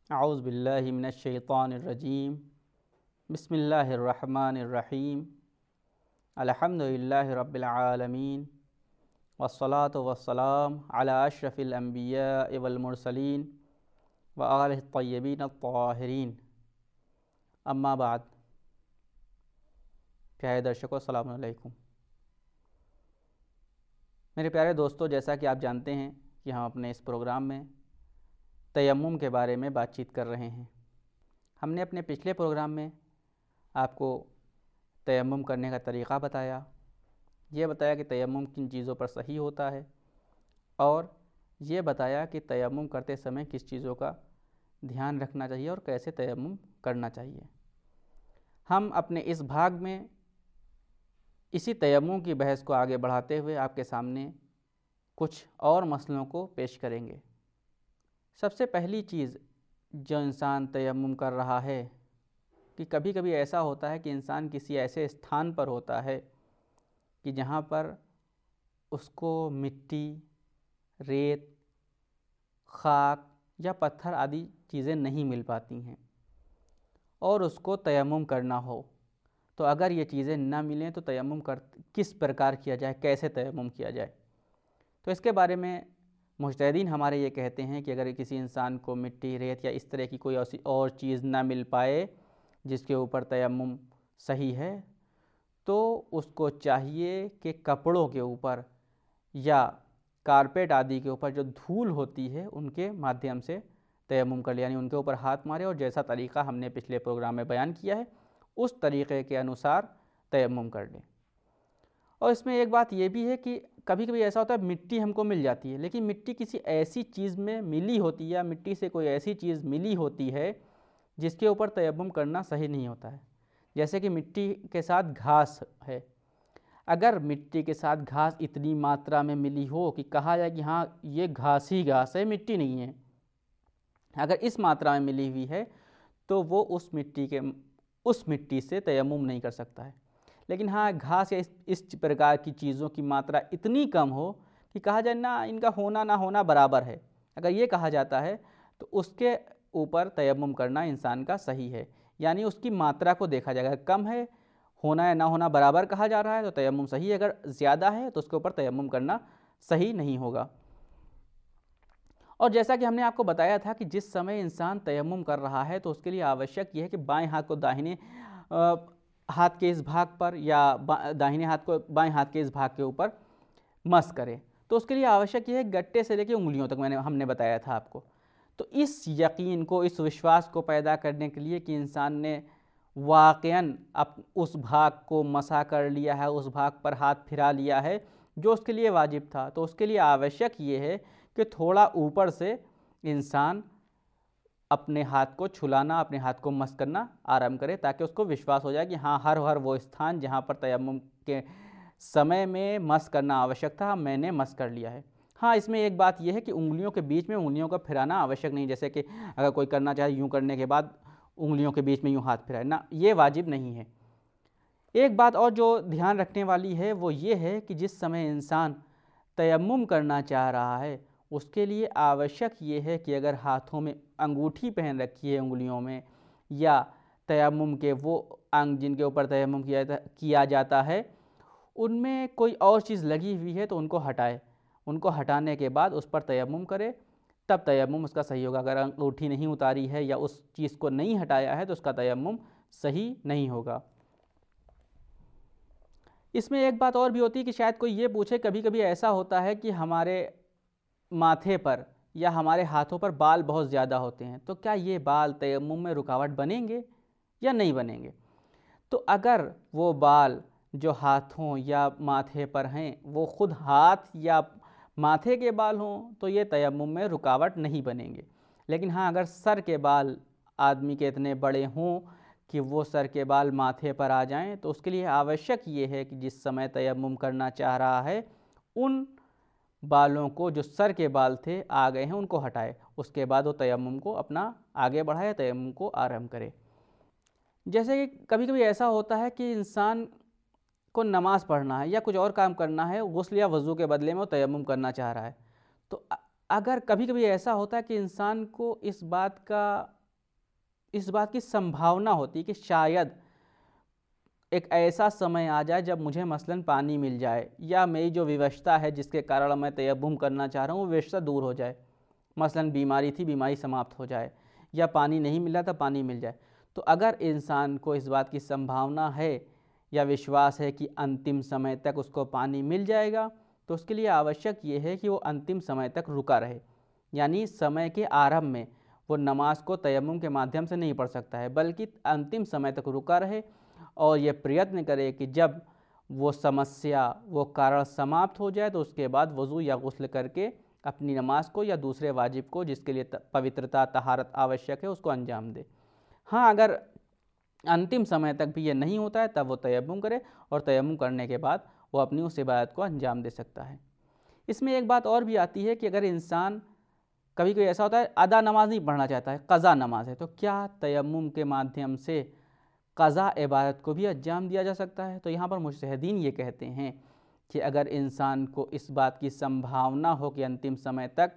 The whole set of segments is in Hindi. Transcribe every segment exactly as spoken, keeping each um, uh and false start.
औज़ु बिल्लाहि मिनश्शैतानिर्रजीम बिस्मिल्लाहिर्रहमानिर्रहीम अल्हम्दुलिल्लाहि रब्बिल आलमीन वस्सलातु वस्सलाम अला अशरफिल अंबियाइ वल मुरसलीन व आलिहि तय्यबीन अत्ताहिरीन। अम्मा बाद। प्यारे दर्शकों, अस्सलामु अलैकुम। मेरे प्यारे दोस्तों, जैसा कि आप जानते हैं कि हम अपने इस प्रोग्राम में तयम्मुम के बारे में बातचीत कर रहे हैं। हमने अपने पिछले प्रोग्राम में आपको तयम्मुम करने का तरीक़ा बताया, ये बताया कि तयम्मुम किन चीज़ों पर सही होता है और ये बताया कि तयम्मुम करते समय किस चीज़ों का ध्यान रखना चाहिए और कैसे तयम्मुम करना चाहिए। हम अपने इस भाग में इसी तयम्मुम की बहस को आगे बढ़ाते हुए आपके सामने कुछ और मसलों को पेश करेंगे। सबसे पहली चीज़ जो इंसान तयम्मुम कर रहा है कि कभी कभी ऐसा होता है कि इंसान किसी ऐसे स्थान पर होता है कि जहाँ पर उसको मिट्टी, रेत, खाक या पत्थर आदि चीज़ें नहीं मिल पाती हैं और उसको तयम्मुम करना हो, तो अगर ये चीज़ें ना मिलें तो तयम्मुम कर किस प्रकार किया जाए, कैसे तयम्मुम किया जाए। तो इसके बारे में मुज्तहिदीन हमारे ये कहते हैं कि अगर किसी इंसान को मिट्टी, रेत या इस तरह की कोई ऐसी और चीज़ ना मिल पाए जिसके ऊपर तयम्मुम सही है, तो उसको चाहिए कि कपड़ों के ऊपर या कारपेट आदि के ऊपर जो धूल होती है उनके माध्यम से तयम्मुम कर ले, यानी उनके ऊपर हाथ मारे और जैसा तरीक़ा हमने पिछले प्रोग्राम में बयान किया है उस तरीक़े के अनुसार तयम्मुम कर ले। और इसमें एक बात ये भी है कि कभी कभी ऐसा होता है मिट्टी हमको मिल जाती है, लेकिन मिट्टी किसी ऐसी चीज़ में मिली होती है या मिट्टी से कोई ऐसी चीज़ मिली होती है जिसके ऊपर तयम्मुम करना सही नहीं होता है। जैसे कि मिट्टी के साथ घास है, अगर मिट्टी के साथ घास इतनी मात्रा में मिली हो कि कहा जाए कि हाँ ये घास ही घास है, मिट्टी नहीं है, अगर इस मात्रा में मिली हुई है तो वो उस मिट्टी के उस मिट्टी से तयम्मुम नहीं कर सकता है। लेकिन हाँ, घास या इस, इस प्रकार की चीज़ों की मात्रा इतनी कम हो कि कहा जाए ना इनका होना ना होना बराबर है, अगर ये कहा जाता है तो उसके ऊपर तयम्मुम करना इंसान का सही है, यानी उसकी मात्रा को देखा जाएगा। कम है, होना या ना होना बराबर कहा जा रहा है तो तयम्मुम सही है, अगर ज़्यादा है तो उसके ऊपर तयम्मुम करना सही नहीं होगा। और जैसा कि हमने आपको बताया था कि जिस समय इंसान तयम्मुम कर रहा है तो उसके लिए आवश्यक यह है कि बाएं हाथ को दाहिने आ, हाथ के इस भाग पर या दाहिने हाथ को बाएं हाथ के इस भाग के ऊपर मस करे। तो उसके लिए आवश्यक यह है गट्टे से लेकर उंगलियों तक मैंने हमने बताया था आपको। तो इस यकीन को, इस विश्वास को पैदा करने के लिए कि इंसान ने वाक़ईन अब उस भाग को मसा कर लिया है, उस भाग पर हाथ फिरा लिया है जो उसके लिए वाजिब था, तो उसके लिए आवश्यक ये है कि थोड़ा ऊपर से इंसान अपने हाथ को छुलाना, अपने हाथ को मस करना आरंभ करे, ताकि उसको विश्वास हो जाए कि हाँ हर हर वो स्थान जहाँ पर तयम्मुम के समय में मस करना आवश्यक था मैंने मस कर लिया है। हाँ, इसमें एक बात यह है कि उंगलियों के बीच में उंगलियों का फिराना आवश्यक नहीं, जैसे कि अगर कोई करना चाहे यूँ करने के बाद उंगलियों के बीच में यूँ हाथ फिराए ना, ये वाजिब नहीं है। एक बात और जो ध्यान रखने वाली है वो ये है कि जिस समय इंसान तयम्मुम करना चाह रहा है उसके लिए आवश्यक ये है कि अगर हाथों में अंगूठी पहन रखी है उंगलियों में, या तयम्मुम के वो अंग जिनके ऊपर तयम्मुम किया किया जाता है उनमें कोई और चीज़ लगी हुई है तो उनको हटाए, उनको हटाने के बाद उस पर तयम्मुम करे, तब तयम्मुम उसका सही होगा। अगर अंगूठी नहीं उतारी है या उस चीज़ को नहीं हटाया है तो उसका तयम्मुम सही नहीं होगा। इसमें एक बात और भी होती है कि शायद कोई ये पूछे, कभी कभी ऐसा होता है कि हमारे माथे पर या हमारे हाथों पर बाल बहुत ज़्यादा होते हैं, तो क्या ये बाल तयम्मुम में रुकावट बनेंगे या नहीं बनेंगे। तो अगर वो बाल जो हाथों या माथे पर हैं वो ख़ुद हाथ या माथे के बाल हों तो ये तयम्मुम में रुकावट नहीं बनेंगे। लेकिन हाँ, अगर सर के बाल आदमी के इतने बड़े हों कि वो सर के बाल माथे पर आ जाएं तो उसके लिए आवश्यक ये है कि जिस समय तयम्मुम करना चाह रहा है उन बालों को, जो सर के बाल थे आ गए हैं, उनको हटाए, उसके बाद वो तयम्मुम को अपना आगे बढ़ाए, तयम्मुम को आरंभ करे। जैसे कि कभी कभी ऐसा होता है कि इंसान को नमाज़ पढ़ना है या कुछ और काम करना है, गुस्ल या वज़ू के बदले में वो तयम्मुम करना चाह रहा है, तो अगर कभी कभी ऐसा होता है कि इंसान को इस बात का इस बात की संभावना होती कि शायद एक ऐसा समय आ जाए जब मुझे मसलन पानी मिल जाए, या मेरी जो विवशता है जिसके कारण मैं तयम्मुम करना चाह रहा हूँ वो विवशता दूर हो जाए। मसलन बीमारी थी, बीमारी समाप्त हो जाए, या पानी नहीं मिला था, पानी मिल जाए। तो अगर इंसान को इस बात की संभावना है या विश्वास है कि अंतिम समय तक उसको पानी मिल जाएगा, तो उसके लिए आवश्यक ये है कि वो अंतिम समय तक रुका रहे। यानी समय के आरंभ में वो नमाज को तयम्मुम के माध्यम से नहीं पढ़ सकता है, बल्कि अंतिम समय तक रुका रहे और ये प्रयत्न करे कि जब वो समस्या, वो कारण समाप्त हो जाए तो उसके बाद वज़ू या गुस्ल करके अपनी नमाज को या दूसरे वाजिब को, जिसके लिए पवित्रता, तहारत आवश्यक है, उसको अंजाम दे। हाँ, अगर अंतिम समय तक भी ये नहीं होता है तब वो तयम्मुम करे, और तयम्मुम करने के बाद वो अपनी उस इबादत को अंजाम दे सकता है। इसमें एक बात और भी आती है कि अगर इंसान, कभी कभी ऐसा होता है अदा नमाज नहीं पढ़ना चाहता है, क़ज़ा नमाज है, तो क्या तयम्मुम के माध्यम से क़ज़ा इबादत को भी अंजाम दिया जा सकता है? तो यहाँ पर मुजतहिदीन ये कहते हैं कि अगर इंसान को इस बात की संभावना हो कि अंतिम समय तक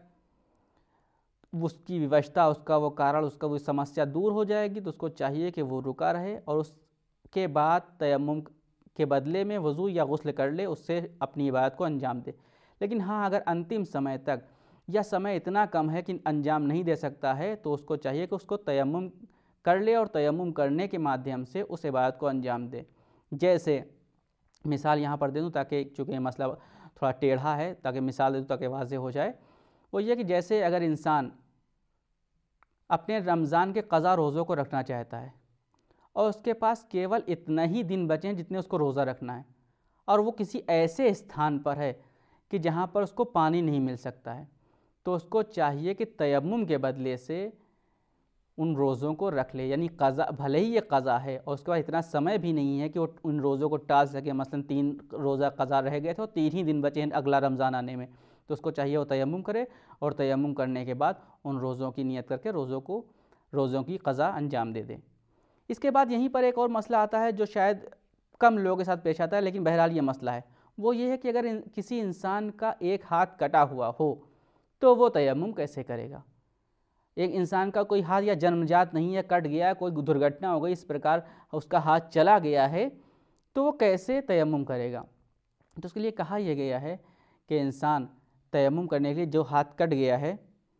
उसकी विवशता, उसका वो कारण, उसका वो समस्या दूर हो जाएगी, तो उसको चाहिए कि वो रुका रहे और उसके बाद तयम्मुम के बदले में वज़ू या गुस्ल कर ले, उससे अपनी इबादत को अंजाम दे। लेकिन हाँ, अगर अंतिम समय तक या समय इतना कम है कि अंजाम नहीं दे सकता है, तो उसको चाहिए कि उसको तयम्मुम कर ले और तयम्मुम करने के माध्यम से उस इबादत को अंजाम दे। जैसे मिसाल यहाँ पर दे दूँ, ताकि चूँकि मसला थोड़ा टेढ़ा है, ताकि मिसाल दे दूँ ताकि वाज़ेह हो जाए। वो ये कि जैसे अगर इंसान अपने रमज़ान के क़ज़ा रोज़ों को रखना चाहता है और उसके पास केवल इतना ही दिन बचे हैं जितने उसको रोज़ा रखना है, और वो किसी ऐसे स्थान पर है कि जहाँ पर उसको पानी नहीं मिल सकता है, तो उसको चाहिए कि तयम्मुम के बदले से उन रोज़ों को रख ले। यानी क़ज़ा, भले ही ये क़ज़ा है और उसके बाद इतना समय भी नहीं है कि वो उन रोज़ों को टाल सके, मसलन तीन रोज़ा क़ज़ा रह गए थे और तीन ही दिन बचे हैं अगला रमज़ान आने में, तो उसको चाहिए वो तयम्मुम करे और तयम्मुम करने के बाद उन रोज़ों की नियत करके रोज़ों को रोज़ों की क़ज़ा अंजाम दे दे। इसके बाद यहीं पर एक और मसला आता है जो शायद कम लोगों के साथ पेश आता है, लेकिन बहरहाल ये मसला है। वो ये है कि अगर इन, किसी इंसान का एक हाथ कटा हुआ हो तो वो तयम्मुम कैसे करेगा? एक इंसान का कोई हाथ या जन्मजात नहीं है, कट गया, कोई दुर्घटना हो गई, इस प्रकार उसका हाथ चला गया है, तो वो कैसे तयम्मुम करेगा? तो उसके लिए कहा यह गया है कि इंसान तयम्मुम करने के लिए, जो हाथ कट गया है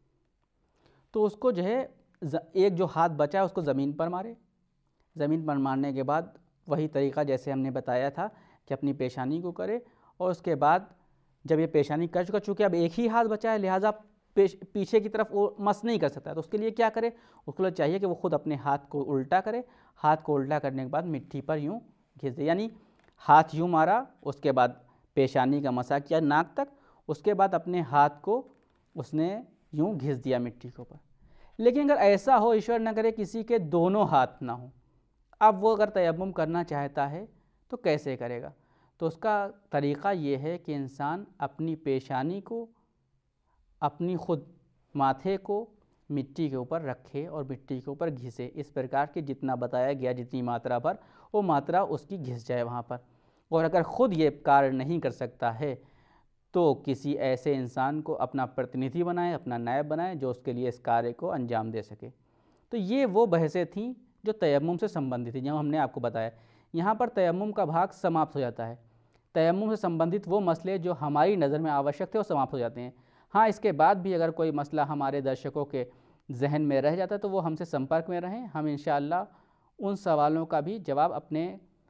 तो उसको जो है एक जो हाथ बचा है उसको ज़मीन पर मारे। ज़मीन पर मारने के बाद वही तरीक़ा जैसे हमने बताया था कि अपनी पेशानी को करे, और उसके बाद जब ये पेशानी कर चुका, चूँकि अब एक ही हाथ बचा है लिहाजा पीछे की तरफ वो मस नहीं कर सकता, तो उसके लिए क्या करे? उसके लिए चाहिए कि वो खुद अपने हाथ को उल्टा करे। हाथ को उल्टा करने के बाद मिट्टी पर यूँ घिस दे, यानी हाथ यूँ मारा, उसके बाद पेशानी का मसा किया नाक तक, उसके बाद अपने हाथ को उसने यूँ घिस दिया मिट्टी के ऊपर। लेकिन अगर ऐसा हो, ईश्वर न करे, किसी के दोनों हाथ ना हो, अब वो अगर तयम्मुम करना चाहता है तो कैसे करेगा? तो उसका तरीक़ा ये है कि इंसान अपनी पेशानी को, अपनी खुद माथे को मिट्टी के ऊपर रखे और मिट्टी के ऊपर घिसे, इस प्रकार के जितना बताया गया, जितनी मात्रा पर, वो मात्रा उसकी घिस जाए वहाँ पर। और अगर ख़ुद ये कार्य नहीं कर सकता है तो किसी ऐसे इंसान को अपना प्रतिनिधि बनाए, अपना नायब बनाए, जो उसके लिए इस कार्य को अंजाम दे सके। तो ये वो बहसें थीं जो तयम्मुम से संबंधित थी, जो हमने आपको बताया। यहाँ पर तयम्मुम का भाग समाप्त हो जाता है। तयम्मुम से संबंधित वो मसले जो हमारी नज़र में आवश्यक थे वो समाप्त हो जाते हैं। हाँ, इसके बाद भी अगर कोई मसला हमारे दर्शकों के जहन में रह जाता है तो वो हमसे संपर्क में रहें, हम इंशाअल्लाह उन सवालों का भी जवाब अपने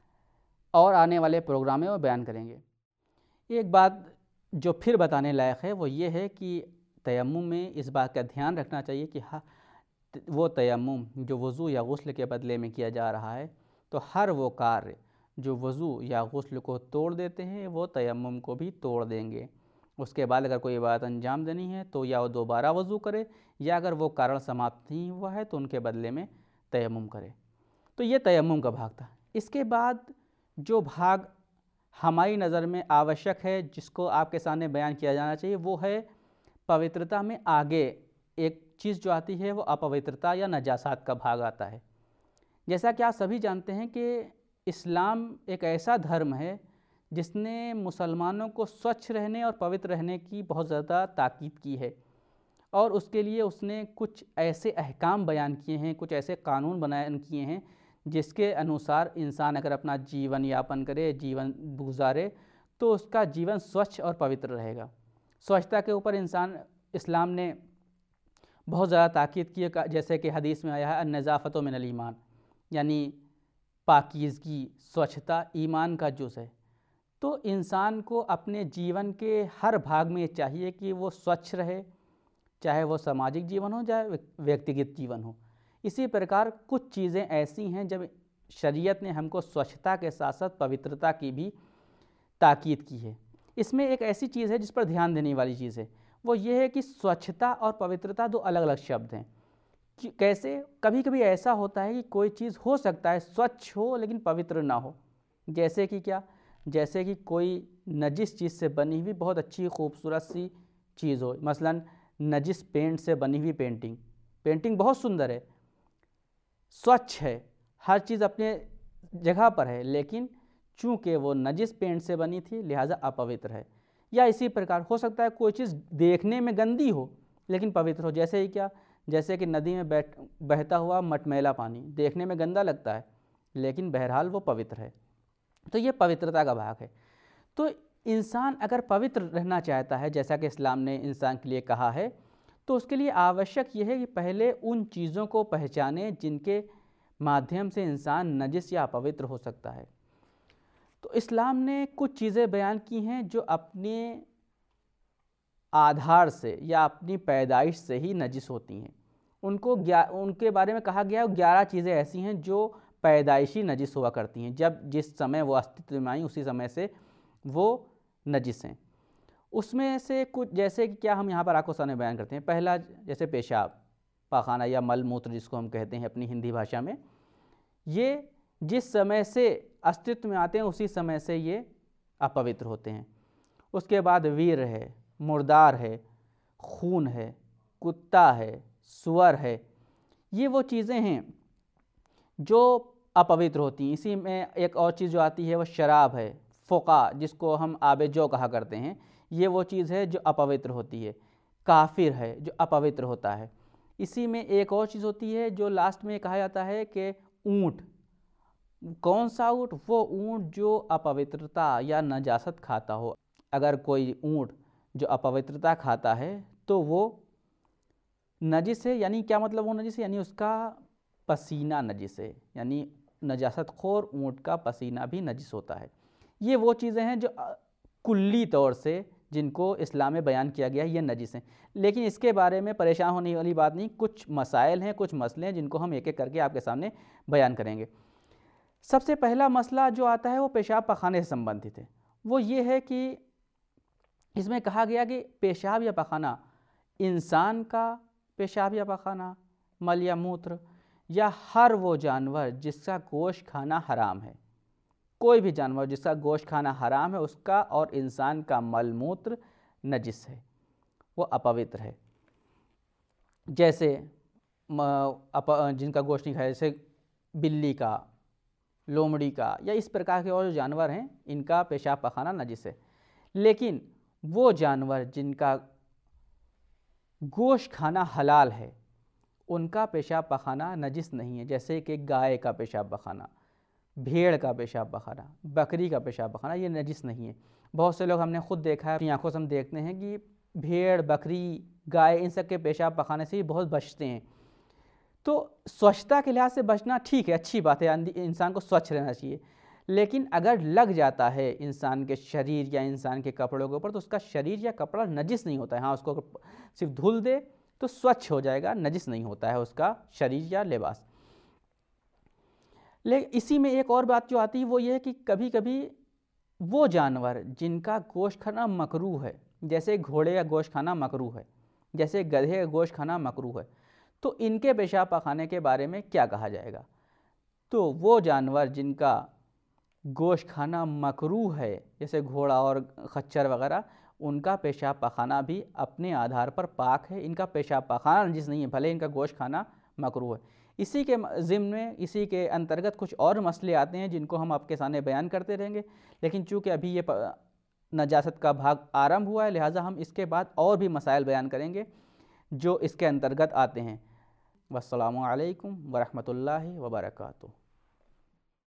और आने वाले प्रोग्राम में बयान करेंगे। एक बात जो फिर बताने लायक है वो ये है कि तयम्मुम में इस बात का ध्यान रखना चाहिए कि हाँ, वो तयम्मुम जो वज़ू या गुस्ल के बदले में किया जा रहा है, तो हर वो कार्य जो वज़ू या गुस्ल को तोड़ देते हैं वो तयम्मुम को भी तोड़ देंगे। उसके बाद अगर कोई बात अंजाम देनी है तो या वो दोबारा वज़ू करे, या अगर वो कारण समाप्त नहीं हुआ है तो उनके बदले में तयम्मुम करे। तो ये तयम्मुम का भाग था। इसके बाद जो भाग हमारी नज़र में आवश्यक है, जिसको आपके सामने बयान किया जाना चाहिए, वो है पवित्रता में आगे एक चीज़ जो आती है वो अपवित्रता या नजासात का भाग आता है। जैसा कि आप सभी जानते हैं कि इस्लाम एक ऐसा धर्म है जिसने मुसलमानों को स्वच्छ रहने और पवित्र रहने की बहुत ज़्यादा ताकीद की है, और उसके लिए उसने कुछ ऐसे अहकाम बयान किए हैं, कुछ ऐसे कानून बयान किए हैं जिसके अनुसार इंसान अगर अपना जीवन यापन करे, जीवन गुजारे, तो उसका जीवन स्वच्छ और पवित्र रहेगा। स्वच्छता के ऊपर इंसान इस्लाम ने बहुत ज़्यादा ताकीद की है, जैसे कि हदीस में आया है अन-नज़ाफ़तु मिनल ईमान, यानी पाकीज़गी, स्वच्छता ईमान का जुज़ है। तो इंसान को अपने जीवन के हर भाग में चाहिए कि वो स्वच्छ रहे, चाहे वो सामाजिक जीवन हो चाहे व्यक्तिगत जीवन हो। इसी प्रकार कुछ चीज़ें ऐसी हैं जब शरीयत ने हमको स्वच्छता के साथ साथ पवित्रता की भी ताकीद की है। इसमें एक ऐसी चीज़ है जिस पर ध्यान देने वाली चीज़ है, वो ये है कि स्वच्छता और पवित्रता दो अलग अलग शब्द हैं। कि कैसे कभी कभी ऐसा होता है कि कोई चीज़ हो सकता है स्वच्छ हो लेकिन पवित्र ना हो। जैसे कि क्या, जैसे कि कोई नजिस चीज़ से बनी हुई बहुत अच्छी खूबसूरत सी चीज़ हो, मसलन नजिस पेंट से बनी हुई पेंटिंग पेंटिंग बहुत सुंदर है, स्वच्छ है, हर चीज़ अपने जगह पर है, लेकिन चूँकि वो नजिस पेंट से बनी थी लिहाजा अपवित्र है। या इसी प्रकार हो सकता है कोई चीज़ देखने में गंदी हो लेकिन पवित्र हो। जैसे ही क्या, जैसे कि नदी में बैठ बहता हुआ मटमैला पानी देखने में गंदा लगता है लेकिन बहरहाल वो पवित्र है। तो ये पवित्रता का भाग है। तो इंसान अगर पवित्र रहना चाहता है, जैसा कि इस्लाम ने इंसान के लिए कहा है, तो उसके लिए आवश्यक यह है कि पहले उन चीज़ों को पहचाने जिनके माध्यम से इंसान नजिस या अपवित्र हो सकता है। तो इस्लाम ने कुछ चीज़ें बयान की हैं जो अपने आधार से या अपनी पैदाइश से ही नजिस होती हैं। उनको ग्या उनके बारे में कहा गया है ग्यारह चीज़ें ऐसी हैं जो पैदाइशी नजिस हुआ करती हैं, जब जिस समय वो अस्तित्व में आई उसी समय से वो नजिस हैं। उसमें से कुछ जैसे कि क्या हम यहाँ पर आपको सामने बयान करते हैं। पहला जैसे पेशाब, पाखाना या मल मूत्र जिसको हम कहते हैं अपनी हिंदी भाषा में, ये जिस समय से अस्तित्व में आते हैं उसी समय से ये अपवित्र होते हैं। उसके बाद वीर है, मुर्दार है, खून है, कुत्ता है, सुअर है, ये वो चीज़ें हैं जो अपवित्र होती हैं। इसी में एक और चीज़ जो आती है वो शराब है, फ़ुक़ा जिसको हम आब जो कहा करते हैं, ये वो चीज़ है जो अपवित्र होती है। काफिर है जो अपवित्र होता है। इसी में एक और चीज़ होती है जो लास्ट में कहा जाता है कि ऊँट। कौन सा ऊँट? वो ऊँट जो अपवित्रता या नजासत खाता हो। अगर कोई ऊँट जो अपवित्रता खाता है तो वो नजिस है। यानी क्या मतलब वो नजिस है? यानी उसका पसीना नजिस है, यानी नजासत खोर ऊँट का पसीना भी नजिस होता है। ये वो चीज़ें हैं जो कुल्ली तौर से जिनको इस्लाम में बयान किया गया है, ये नजिस हैं। लेकिन इसके बारे में परेशान होने वाली बात नहीं, कुछ मसाइल हैं, कुछ मसले हैं जिनको हम एक एक करके आपके सामने बयान करेंगे। सबसे पहला मसला जो आता है वो पेशाब पखाने से संबंधित है। वो ये है कि इसमें कहा गया कि पेशाब या पखाना, इंसान का पेशाब या पखाना, मल या मूत्र, या हर वो जानवर जिसका गोश्त खाना हराम है। कोई भी जानवर जिसका गोश्त खाना हराम है उसका और इंसान का मल मूत्र नजिस है, वो अपवित्र है। जैसे अप, जिनका गोश्त नहीं खाया, जैसे बिल्ली का, लोमड़ी का, या इस प्रकार के और जो जानवर हैं इनका पेशाब पखाना नजिस है। लेकिन वो जानवर जिनका गोश्त खाना हलाल है उनका पेशाब पखाना नजिस नहीं है। जैसे कि गाय का पेशाब पखाना, भेड़ का पेशाब पखाना, बकरी का पेशाब पखाना, ये नजिस नहीं है। बहुत से लोग हमने खुद देखा है, अपनी आंखों से हम देखते हैं कि भेड़, बकरी, गाय इन सब के पेशाब पखाने से ही बहुत बचते हैं। तो स्वच्छता के लिहाज से बचना ठीक है, अच्छी बात है, इंसान को स्वच्छ रहना चाहिए। लेकिन अगर लग जाता है इंसान के शरीर या इंसान के कपड़ों के ऊपर तो उसका शरीर या कपड़ा नजिस नहीं होता है। हाँ, उसको सिर्फ धुल दे तो स्वच्छ हो जाएगा, नजिस नहीं होता है उसका शरीर या लिबास। लेकिन इसी में एक और बात जो आती है वो ये है कि कभी कभी वो जानवर जिनका गोश्त खाना मकरूह है, जैसे घोड़े का गोश्त खाना मकरूह है, जैसे गधे का गोश्त खाना मकरूह है, तो इनके पेशाब पखाने के बारे में क्या कहा जाएगा? तो वो जानवर जिनका गोश्त खाना मकरूह है, जैसे घोड़ा और खच्चर वगैरह, उनका पेशाब पखाना भी अपने आधार पर पाक है। इनका पेशाब पखाना नजिस नहीं है, भले इनका गोश्त खाना मकरूह है। इसी के ज़िम्न में, इसी के अंतर्गत कुछ और मसले आते हैं जिनको हम आपके सामने बयान करते रहेंगे। लेकिन चूँकि अभी ये नजासत का भाग आरंभ हुआ है लिहाजा हम इसके बाद और भी मसाइल बयान करेंगे जो इसके अंतर्गत आते हैं। वस्सलामु अलैकुम वरहमतुल्लाहि वबरकातुहू।